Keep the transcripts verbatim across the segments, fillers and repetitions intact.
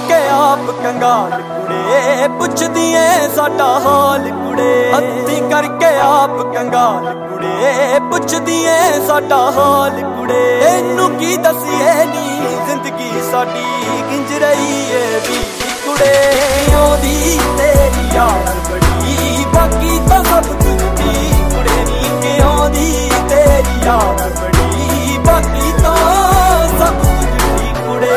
करके आप कंगाल कुड़े पुछदी ऐ साडा हाल कुड़े हत्थी करके आप कंगाल कुड़े पुछदी ऐ साडा हाल कुड़े तैनू की दसीए नी जिंदगी साडी किंज रही है वी कुड़े ओदी तेरी याद बड़ी बाकी तो सब तुझी कुड़े नी के ओदी तेरी याद बड़ी बाकी तो सब तुझी कुड़े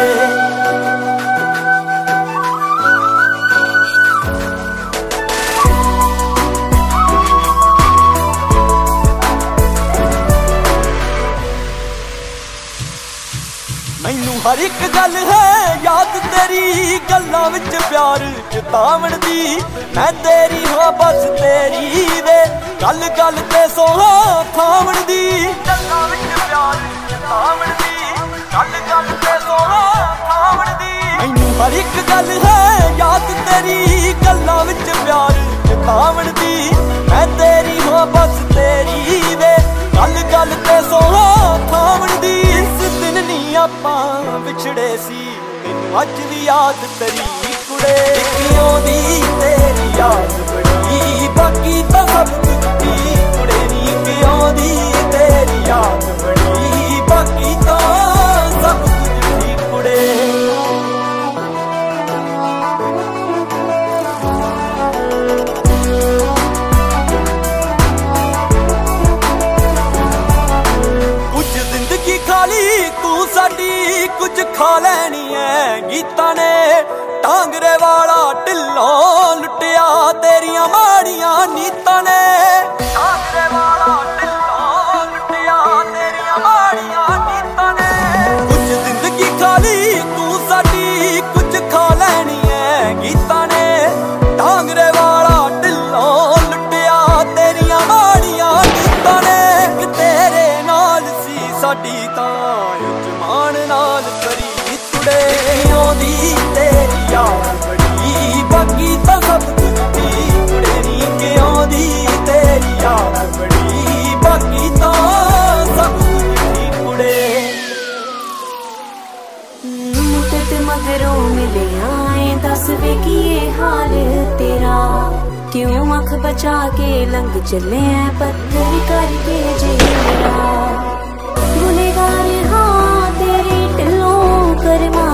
मैनू हर एक गल है याद तेरी गल्लां विच प्यार जतावण दी मैं तेरी हाँ बस तेरी वे गल गल ते सोहा थावण दी गल्लां विच प्यार जतावण दी गल गल ते सोहा थावण दी मैनू हर एक गल है याद तेरी गल्लां विच प्यार जतावण दी मैं तेरी हाँ बस तेरी वे गल गल ते सोहा थावण दी आपां विछड़े सी मैनू अज भी याद तेरी कुड़े कियों दी तेरी याद बड़ी बाकी तो सब तुझी कुड़े नी कियों दी तेरी याद बड़ी बाकी तो सब तुझी कुड़े कुछ जिंदगी खाली तू साडी कुछ खा लैनी है गीतां ने टांगरे वाला ढिल्लों लुटिया तेरियां माड़ियां नीतां ने टांगरे वाला ढिल्लों लुटिया तेरियां माड़ियां नीतां ने कुछ जिंदगी खाली तू साडी कुछ खा लैनी है गीतां ने टांगरे वाला ढिल्लों लुटिया तेरियां माड़ियां नीतां ने कि तेरे नाल सी साडी तां जमान नाल करी तुड़े ओदी तेरी याद बड़ी बाकी तो सब तुझी कुड़े नी के ओदी तेरी याद बड़ी बाकी तो सब तुझी कुड़े मुद्दत मगरों मिले आए दस वे की ये हाल तेरा क्यों अख बचा के लंघ चले पत्थर करके जेरा गुनेगार हाँ तेरी ढिलों कर